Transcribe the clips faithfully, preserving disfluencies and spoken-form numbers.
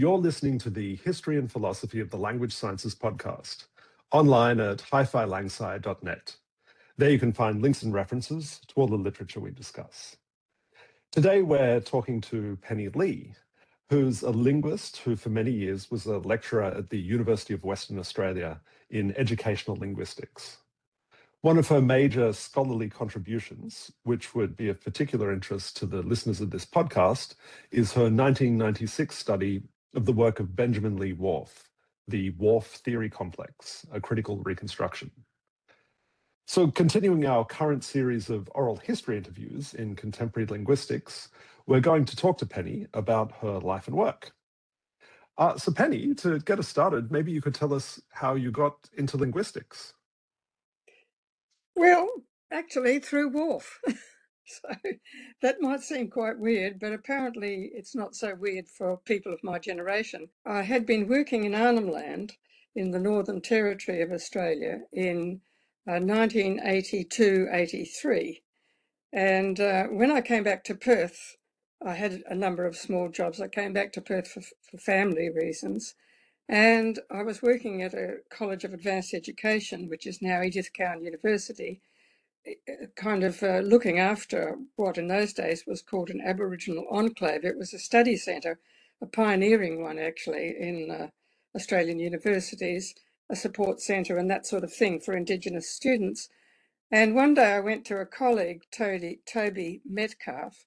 You're listening to the History and Philosophy of the Language Sciences podcast, online at hi fi langsci dot net. There you can find links and references to all the literature we discuss. Today we're talking to Penny Lee, who's a linguist who for many years was a lecturer at the University of Western Australia in educational linguistics. One of her major scholarly contributions, which would be of particular interest to the listeners of this podcast, is her nineteen ninety-six study of the work of Benjamin Lee Whorf, the Whorf Theory Complex, a critical reconstruction. So continuing our current series of oral history interviews in contemporary linguistics, we're going to talk to Penny about her life and work. Uh, so Penny, to get us started, maybe you could tell us how you got into linguistics. Well, actually through Whorf. So that might seem quite weird, but apparently it's not so weird for people of my generation. I had been working in Arnhem Land in the Northern Territory of Australia in uh, nineteen eighty-two eighty-three. And uh, when I came back to Perth, I had a number of small jobs. I came back to Perth for, for family reasons. And I was working at a College of Advanced Education, which is now Edith Cowan University, kind of uh, looking after what in those days was called an Aboriginal enclave. It was a study centre, a pioneering one actually in uh, Australian universities, a support centre and that sort of thing for Indigenous students. And one day I went to a colleague, Toby, Toby Metcalf,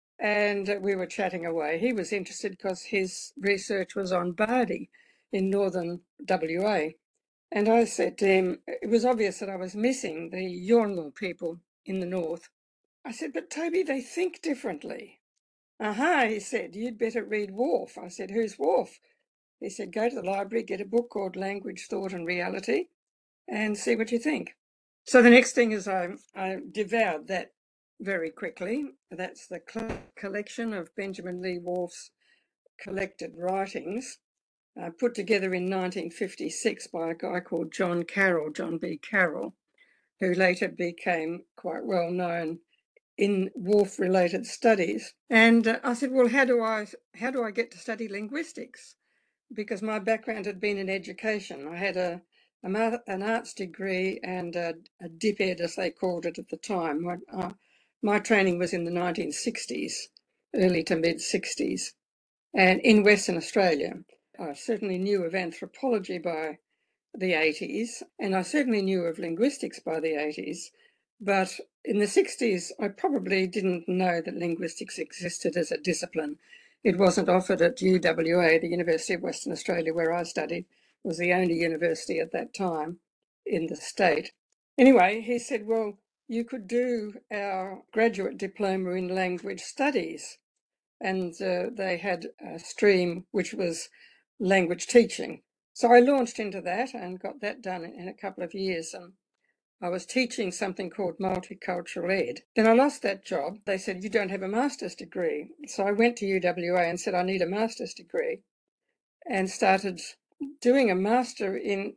and we were chatting away. He was interested because his research was on Bardi in northern W A. And I said to him, it was obvious that I was missing the Yolngu people in the north. I said, but Toby, they think differently. Aha, he said, you'd better read Whorf. I said, who's Whorf? He said, go to the library, get a book called Language, Thought and Reality and see what you think. So the next thing is I, I devoured that very quickly. That's the collection of Benjamin Lee Whorf's collected writings. Uh, put together in nineteen fifty-six by a guy called John Carroll, John B. Carroll, who later became quite well known in Whorf-related studies. And uh, I said, well, how do I how do I get to study linguistics? Because my background had been in education. I had a, a an arts degree and a, a dip ed, as they called it at the time. My, uh, my training was in the nineteen sixties, early to mid sixties, and in Western Australia. I certainly knew of anthropology by the eighties, and I certainly knew of linguistics by the eighties, but in the sixties, I probably didn't know that linguistics existed as a discipline. It wasn't offered at U W A, the University of Western Australia, where I studied. It was the only university at that time in the state. Anyway, he said, well, you could do our graduate diploma in language studies. And uh, they had a stream which was language teaching. So I launched into that and got that done in a couple of years. And I was teaching something called multicultural ed. Then I lost that job. They said, you don't have a master's degree. So I went to U W A and said, I need a master's degree, and started doing a master in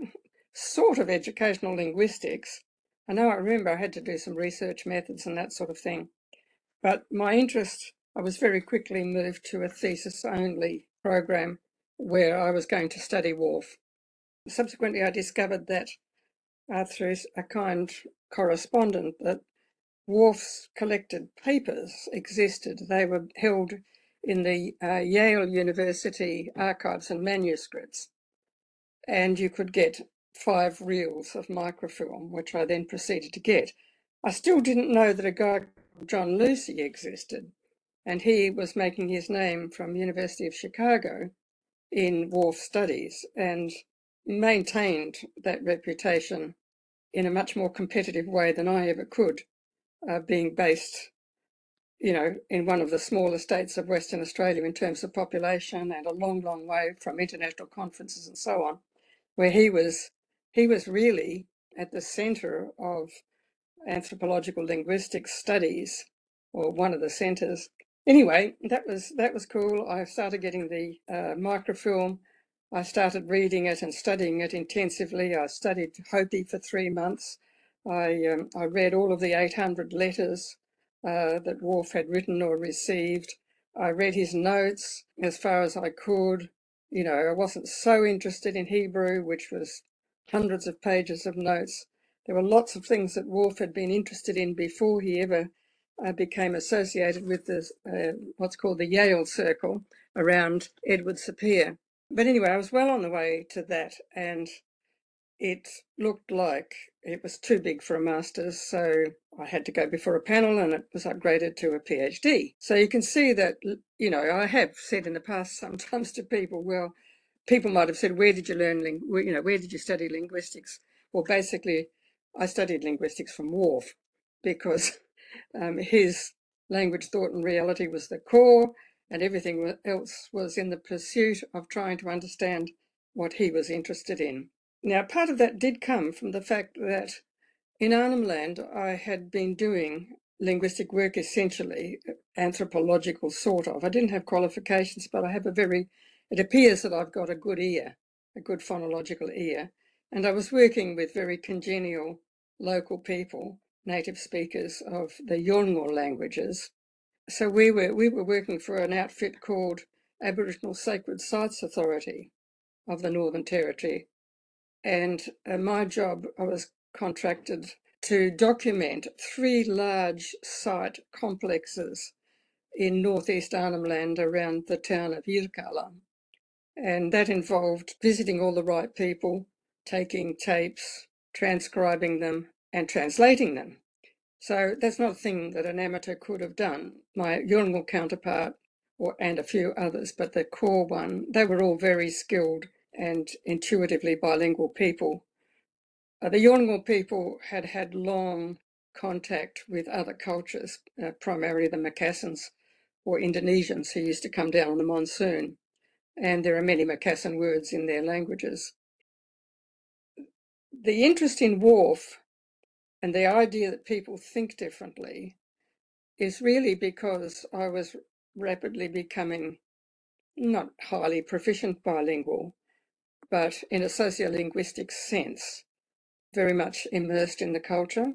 sort of educational linguistics. I know I remember I had to do some research methods and that sort of thing. But my interest, I was very quickly moved to a thesis-only program where I was going to study Whorf. Subsequently, I discovered that uh, through a kind correspondent that Whorf's collected papers existed. They were held in the uh, Yale University archives and manuscripts, and you could get five reels of microfilm, which I then proceeded to get. I still didn't know that a guy called John Lucy existed, and he was making his name from University of Chicago in Whorf studies and maintained that reputation in a much more competitive way than I ever could, uh, being based, you know, in one of the smaller states of Western Australia in terms of population and a long, long way from international conferences and so on, where he was, he was really at the centre of anthropological linguistics studies, or one of the centres. Anyway, that was that was cool. I started getting the uh, microfilm. I started reading it and studying it intensively. I studied Hopi for three months. I um, I read all of the eight hundred letters uh, that Whorf had written or received. I read his notes as far as I could. You know, I wasn't so interested in Hebrew, which was hundreds of pages of notes. There were lots of things that Wolf had been interested in before he ever uh, became associated with this, uh, what's called the Yale Circle around Edward Sapir. But anyway, I was well on the way to that, and it looked like it was too big for a master's, so I had to go before a panel and it was upgraded to a PhD. So you can see that, you know, I have said in the past sometimes to people, well, people might have said, where did you learn, ling- you know, where did you study linguistics? Well, basically, I studied linguistics from Worf because um, his language, thought and reality was the core, and everything else was in the pursuit of trying to understand what he was interested in. Now, part of that did come from the fact that in Arnhem Land, I had been doing linguistic work, essentially anthropological sort of. I didn't have qualifications, but I have a very, it appears that I've got a good ear, a good phonological ear. And I was working with very congenial local people, native speakers of the Yolngu languages. So we were, we were working for an outfit called Aboriginal Sacred Sites Authority of the Northern Territory. And uh, my job, I was contracted to document three large site complexes in northeast Arnhem Land around the town of Yirrkala. And that involved visiting all the right people, taking tapes, transcribing them, and translating them. So that's not a thing that an amateur could have done. My Yolngu counterpart, or and a few others, but the core one, they were all very skilled and intuitively bilingual people. Uh, the Yolngu people had had long contact with other cultures, uh, primarily the Macassans or Indonesians who used to come down on the monsoon. And there are many Macassan words in their languages. The interest in Worf and the idea that people think differently is really because I was rapidly becoming not highly proficient bilingual, but in a sociolinguistic sense, very much immersed in the culture.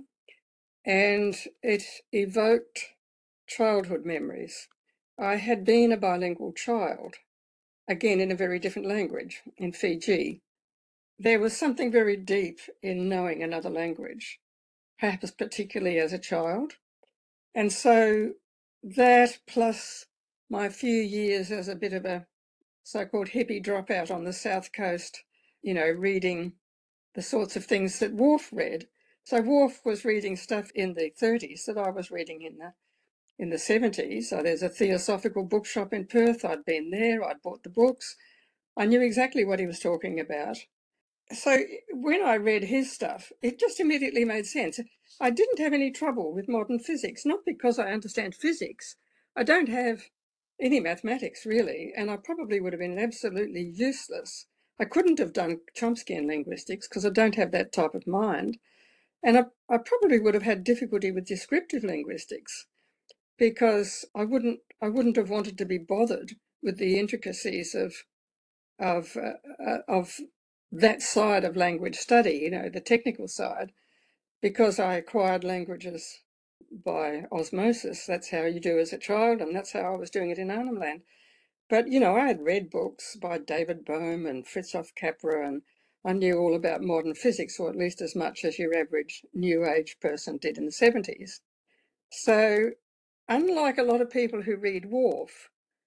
And it evoked childhood memories. I had been a bilingual child, again in a very different language, in Fiji. There was something very deep in knowing another language, perhaps particularly as a child. And so that plus my few years as a bit of a so-called hippie dropout on the South Coast, you know, reading the sorts of things that Worf read. So Worf was reading stuff in the thirties that I was reading in the in the seventies. So there's a theosophical bookshop in Perth. I'd been there. I'd bought the books. I knew exactly what he was talking about. So when I read his stuff, it just immediately made sense. I didn't have any trouble with modern physics, not because I understand physics. I don't have any mathematics, really, and I probably would have been absolutely useless. I couldn't have done Chomskyan linguistics because I don't have that type of mind. And I, I probably would have had difficulty with descriptive linguistics because I wouldn't I wouldn't have wanted to be bothered with the intricacies of of uh, of that side of language study, you know, the technical side, because I acquired languages by osmosis. That's how you do as a child, and that's how I was doing it in Arnhem Land. But, you know, I had read books by David Bohm and Fritjof Capra, and I knew all about modern physics, or at least as much as your average New Age person did in the seventies. So, unlike a lot of people who read Worf,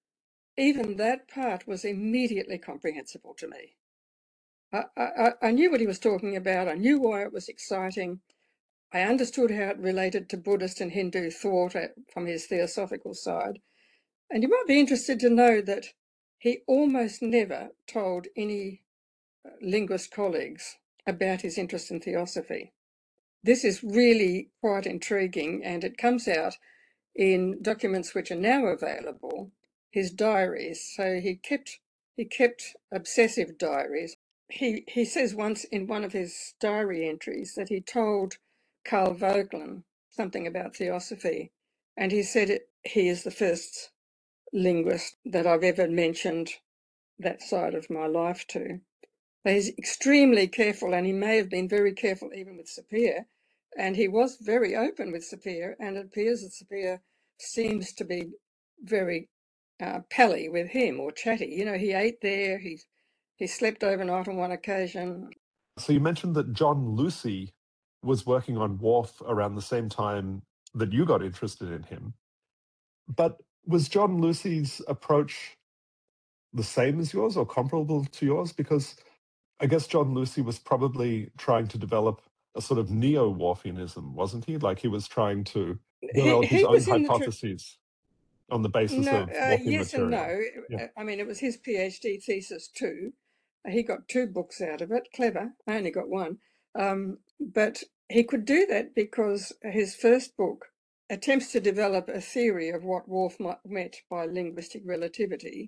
even that part was immediately comprehensible to me. I, I, I knew what he was talking about. I knew why it was exciting. I understood how it related to Buddhist and Hindu thought from his theosophical side. And you might be interested to know that he almost never told any linguist colleagues about his interest in theosophy. This is really quite intriguing, and it comes out in documents which are now available, his diaries. So he kept he kept obsessive diaries. He he says once in one of his diary entries that he told Carl Vogelin something about theosophy, and he said it, he is the first linguist that I've ever mentioned that side of my life to. So he's extremely careful, and he may have been very careful even with Sapir, and he was very open with Sapir, and it appears that Sapir seems to be very uh, pally with him or chatty. You know, he ate there, he, he slept overnight on one occasion. So you mentioned that John Lucy was working on Worf around the same time that you got interested in him. But was John Lucy's approach the same as yours or comparable to yours? Because I guess John Lucy was probably trying to develop a sort of neo-Worfianism, wasn't he? Like he was trying to He, develop his he own was in the... Tr- hypotheses on the basis no, of uh, Worfian yes and material. no. Yeah. I mean, it was his PhD thesis too. He got two books out of it. Clever. I only got one. Um, but he could do that because his first book attempts to develop a theory of what Worf meant by linguistic relativity.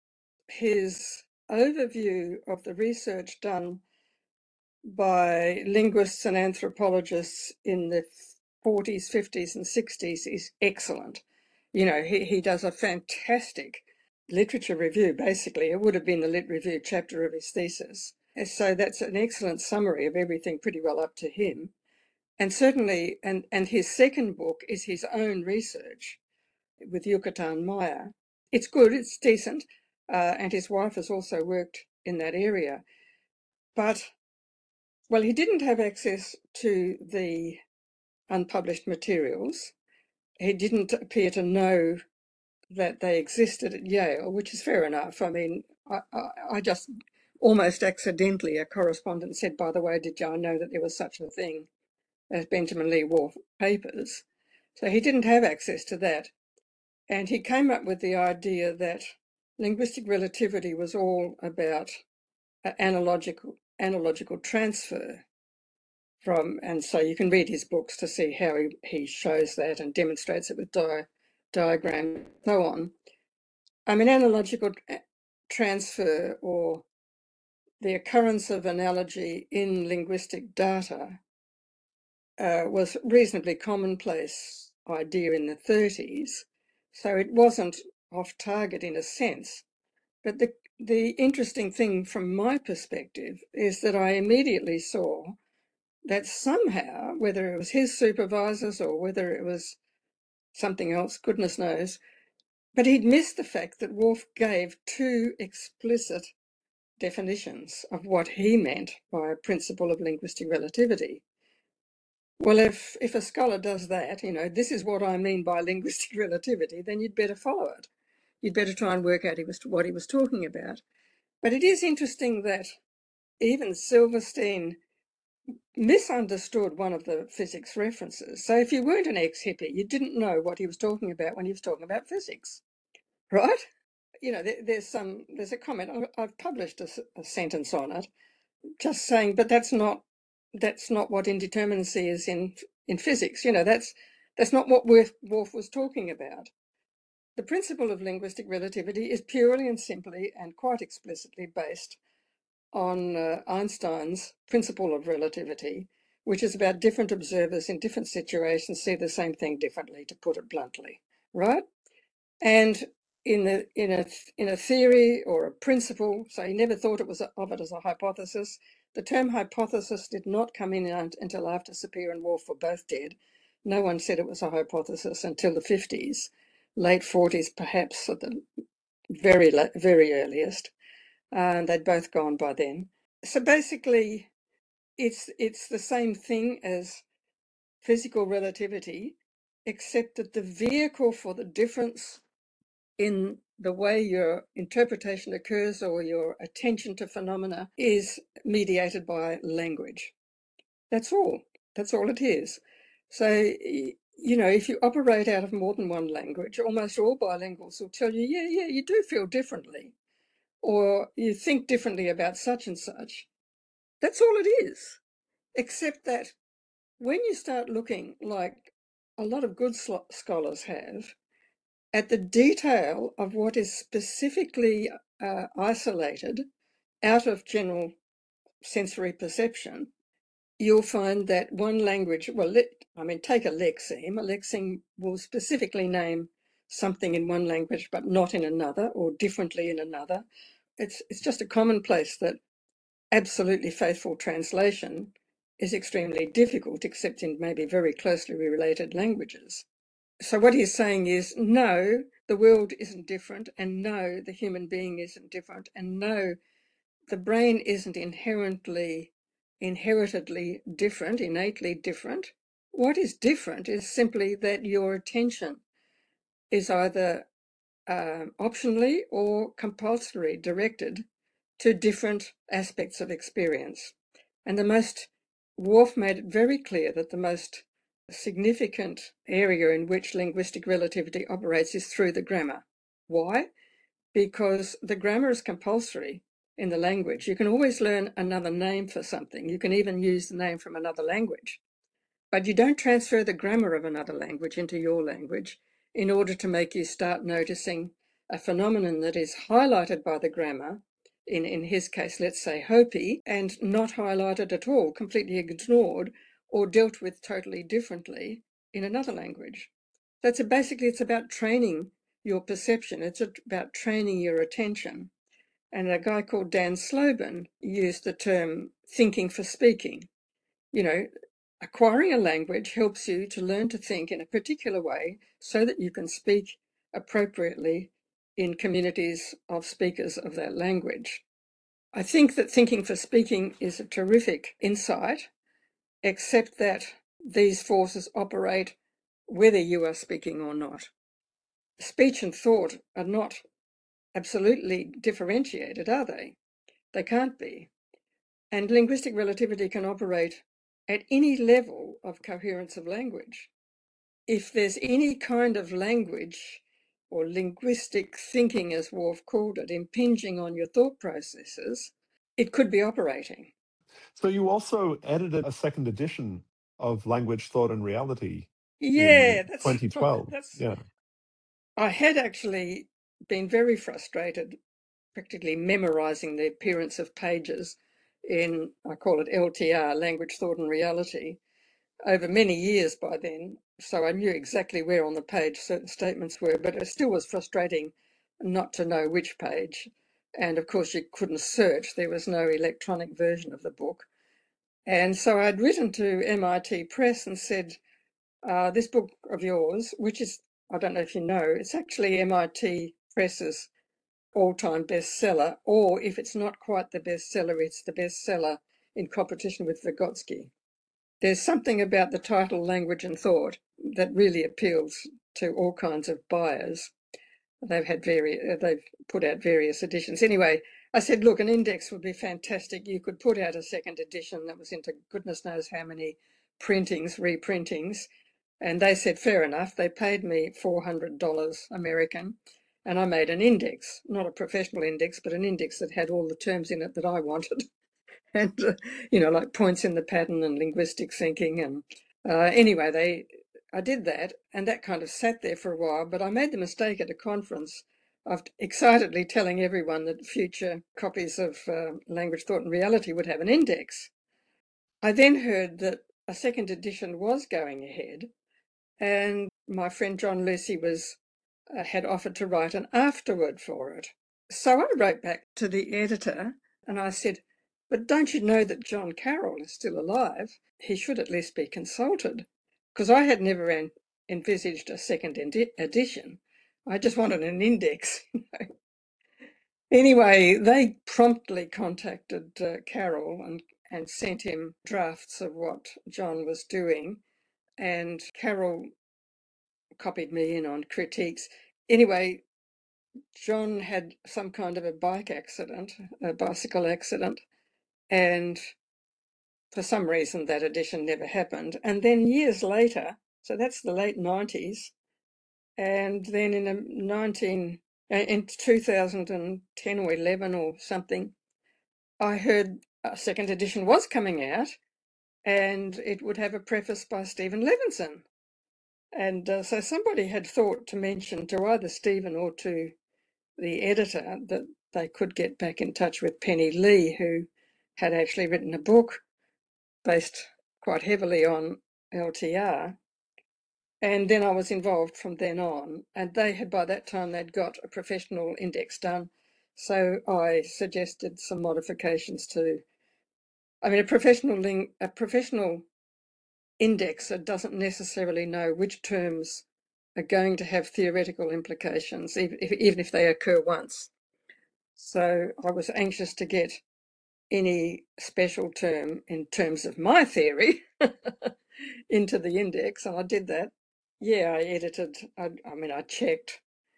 His overview of the research done by linguists and anthropologists in the forties, fifties, and sixties is excellent. You know, he, he does a fantastic literature review, basically. It would have been the lit review chapter of his thesis. So that's an excellent summary of everything pretty well up to him. And certainly, and, and his second book is his own research with Yucatan Maya. It's good, it's decent, uh, and his wife has also worked in that area. But, well, he didn't have access to the unpublished materials. He didn't appear to know that they existed at Yale, which is fair enough. I mean, I, I, I just almost accidentally, a correspondent said, by the way, did you know that there was such a thing as Benjamin Lee Worf papers? So he didn't have access to that. And he came up with the idea that linguistic relativity was all about analogical, analogical transfer from, and so you can read his books to see how he, he shows that and demonstrates it with di- diagram and so on. I mean, analogical transfer, or the occurrence of analogy in linguistic data, uh, was reasonably commonplace idea in the thirties, so it wasn't off target in a sense. But the the interesting thing from my perspective is that I immediately saw that somehow, whether it was his supervisors or whether it was something else, goodness knows, but he'd missed the fact that Worf gave two explicit definitions of what he meant by a principle of linguistic relativity. Well, if, if a scholar does that, you know, this is what I mean by linguistic relativity, then you'd better follow it. You'd better try and work out he was, what he was talking about. But it is interesting that even Silverstein misunderstood one of the physics references. So if you weren't an ex-hippie, you didn't know what he was talking about when he was talking about physics, right? You know, there, there's some, there's a comment, I've published a, a sentence on it, just saying, but that's not, that's not what indeterminacy is in, in physics. You know, that's, that's not what Worf, Worf was talking about. The principle of linguistic relativity is purely and simply and quite explicitly based on uh, Einstein's principle of relativity, which is about different observers in different situations see the same thing differently, to put it bluntly, right? And in the in a in a theory or a principle, so he never thought it was a, of it as a hypothesis. The term hypothesis did not come in until after Sapir and Worf were both dead. No one said it was a hypothesis until the fifties, late forties, perhaps at the very very earliest. And they'd both gone by then. So basically, it's it's the same thing as physical relativity, except that the vehicle for the difference in the way your interpretation occurs or your attention to phenomena is mediated by language. That's all. That's all it is. So, you know, if you operate out of more than one language, almost all bilinguals will tell you, yeah, yeah, you do feel differently, or you think differently about such and such. That's all it is, except that when you start looking, like a lot of good scholars have, at the detail of what is specifically uh, isolated out of general sensory perception, you'll find that one language, well, let, I mean, take a lexeme. A lexeme will specifically name something in one language but not in another, or differently in another. It's, it's just a commonplace that absolutely faithful translation is extremely difficult, except in maybe very closely related languages. So what he's saying is, no, the world isn't different, and no, the human being isn't different, and no, the brain isn't inherently, inheritedly different, innately different. What is different is simply that your attention is either uh, optionally or compulsorily directed to different aspects of experience. And the most, Worf made it very clear that the most significant area in which linguistic relativity operates is through the grammar. Why? Because the grammar is compulsory in the language. You can always learn another name for something. You can even use the name from another language. But you don't transfer the grammar of another language into your language in order to make you start noticing a phenomenon that is highlighted by the grammar, in, in his case, let's say Hopi, and not highlighted at all, completely ignored or dealt with totally differently in another language. That's a, basically, it's about training your perception. It's about training your attention. And a guy called Dan Slobin used the term thinking for speaking. You know, acquiring a language helps you to learn to think in a particular way so that you can speak appropriately in communities of speakers of that language. I think that thinking for speaking is a terrific insight, except that these forces operate whether you are speaking or not. Speech and thought are not absolutely differentiated, are they? They can't be. And linguistic relativity can operate at any level of coherence of language. If there's any kind of language or linguistic thinking, as Worf called it, impinging on your thought processes, it could be operating. So you also edited a second edition of Language, Thought and Reality Yeah, in that's twenty twelve. that's. Yeah. I had actually been very frustrated, practically memorizing the appearance of pages in, I call it L T R, Language, Thought and Reality, over many years by then. So I knew exactly where on the page certain statements were, but it still was frustrating not to know which page. And of course, you couldn't search. There was no electronic version of the book. And so I'd written to M I T Press and said, uh, this book of yours, which is, I don't know if you know, it's actually M I T Press's all-time bestseller, or if it's not quite the bestseller, it's the bestseller in competition with Vygotsky. There's something about the title Language and Thought that really appeals to all kinds of buyers. They've had various, they've put out various editions. Anyway, I said, look, an index would be fantastic. You could put out a second edition that was into goodness knows how many printings, reprintings. And they said, fair enough. They paid me four hundred dollars American, and I made an index, not a professional index, but an index that had all the terms in it that I wanted. and, uh, you know, like points in the pattern and linguistic thinking. And uh, anyway, they, I did that, and that kind of sat there for a while, but I made the mistake at a conference of excitedly telling everyone that future copies of uh, Language, Thought and Reality would have an index. I then heard that a second edition was going ahead, and my friend John Lucy was uh, had offered to write an afterword for it. So I wrote back to the editor and I said, but don't you know that John Carroll is still alive? He should at least be consulted, because I had never en- envisaged a second edi- edition. I just wanted an index. Anyway, they promptly contacted uh, Carroll and, and sent him drafts of what John was doing. And Carroll copied me in on critiques. Anyway, John had some kind of a bike accident, a bicycle accident, and for some reason that edition never happened. And then years later, so that's the late nineties, and then in a nineteen in two thousand ten or eleven or something, I heard a second edition was coming out, and it would have a preface by Stephen Levinson. And uh, so somebody had thought to mention to either Stephen or to the editor that they could get back in touch with Penny Lee, who had actually written a book based quite heavily on L T R. And then I was involved from then on. And they had, by that time, they'd got a professional index done. So I suggested some modifications to, I mean, a professional link, a professional indexer doesn't necessarily know which terms are going to have theoretical implications, even if, even if they occur once. So I was anxious to get any special term in terms of my theory into the index, and I did that. Yeah, I edited, I, I mean, I checked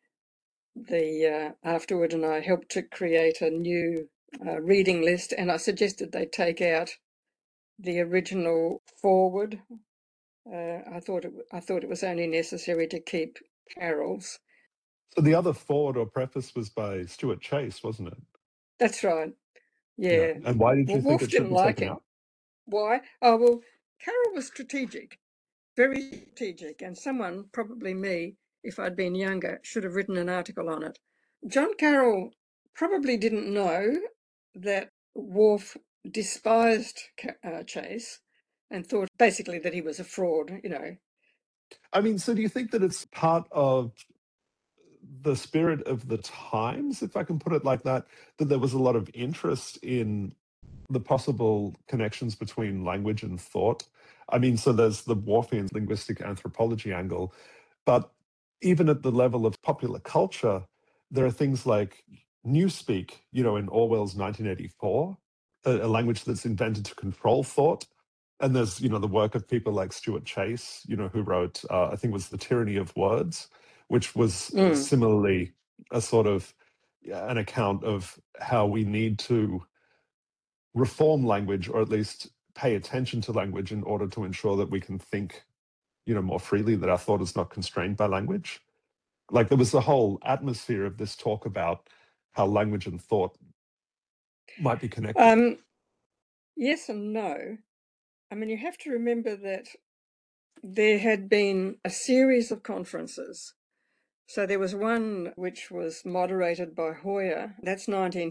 the uh, afterward, and I helped to create a new uh, reading list, and I suggested they take out the original foreword. Uh, I thought it, I thought it was only necessary to keep Carroll's. So the other foreword or preface was by Stuart Chase, wasn't it? That's right. Yeah. Yeah. And why did Well, you think Woolf it should didn't be like taken him. out? Why? Oh, well, Carroll was strategic, very strategic, and someone, probably me, if I'd been younger, should have written an article on it. John Carroll probably didn't know that Woolf despised uh, Chase and thought basically that he was a fraud, you know. I mean, so do you think that it's part of the spirit of the times, if I can put it like that, that there was a lot of interest in the possible connections between language and thought? I mean, so there's the Woolfian linguistic anthropology angle, but even at the level of popular culture, there are things like Newspeak, you know, in Orwell's nineteen eighty-four, a, a language that's invented to control thought. And there's, you know, the work of people like Stuart Chase, you know, who wrote, uh, I think it was The Tyranny of Words, which was Mm. similarly a sort of yeah, an account of how we need to reform language, or at least pay attention to language in order to ensure that we can think, you know, more freely, that our thought is not constrained by language. Like there was the whole atmosphere of this talk about how language and thought might be connected. Um, yes and no. I mean, you have to remember that there had been a series of conferences. So there was one which was moderated by Hoyer. That's nineteen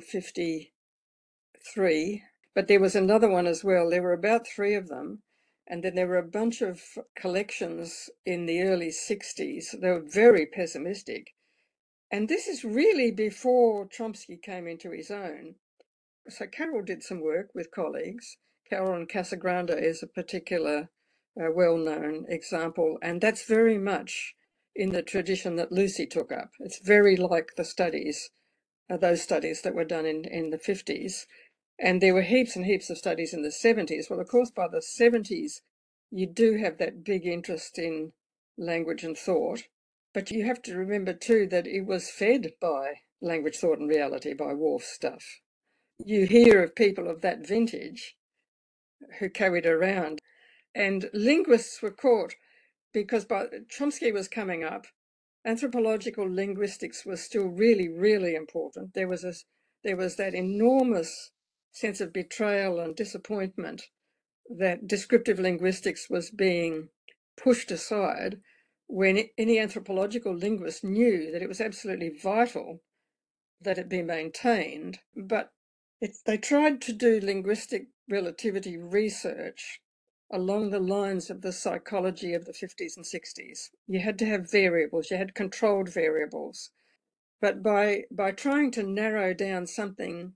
fifty-three. But there was another one as well. There were about three of them. And then there were a bunch of collections in the early sixties. They were very pessimistic. And this is really before Chomsky came into his own. So Carroll did some work with colleagues. Carroll and Casagrande is a particular uh, well-known example, and that's very much in the tradition that Lucy took up. It's very like the studies, uh, those studies that were done in, in the fifties. And there were heaps and heaps of studies in the seventies. Well, of course, by the seventies, you do have that big interest in language and thought. But you have to remember, too, that it was fed by language, thought and reality, by Woolf stuff. You hear of people of that vintage who carried around, and linguists were caught because by Chomsky was coming up, anthropological linguistics was still really, really important. There was a, there was that enormous sense of betrayal and disappointment that descriptive linguistics was being pushed aside, when any anthropological linguist knew that it was absolutely vital that it be maintained. But it, they tried to do linguistic relativity research along the lines of the psychology of the fifties and sixties. You had to have variables, you had controlled variables. But by, by trying to narrow down something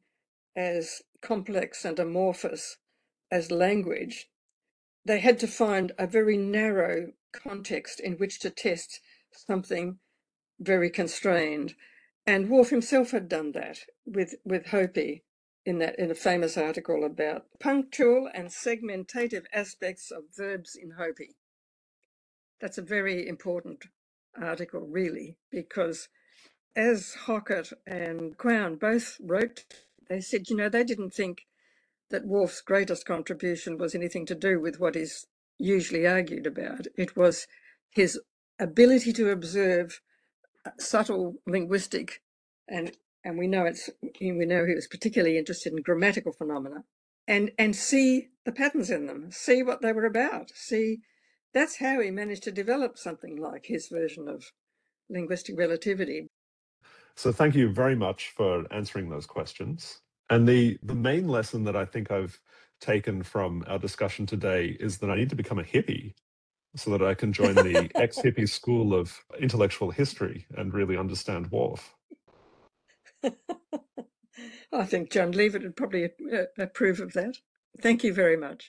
as complex and amorphous as language, they had to find a very narrow context in which to test something very constrained. And Woolf himself had done that with, with Hopi in that in a famous article about punctual and segmentative aspects of verbs in Hopi. That's a very important article, really, because as Hockett and Quown both wrote, they said, you know, they didn't think that Woolf's greatest contribution was anything to do with what is usually argued about. It was his ability to observe subtle linguistic, and and we know it's we know he was particularly interested in grammatical phenomena, and and see the patterns in them, see what they were about, see. That's how he managed to develop something like his version of linguistic relativity. So thank you very much for answering those questions. And the, the main lesson that I think I've taken from our discussion today is that I need to become a hippie so that I can join the ex-hippie school of intellectual history and really understand Woolf. I think John Leavitt would probably approve of that. Thank you very much.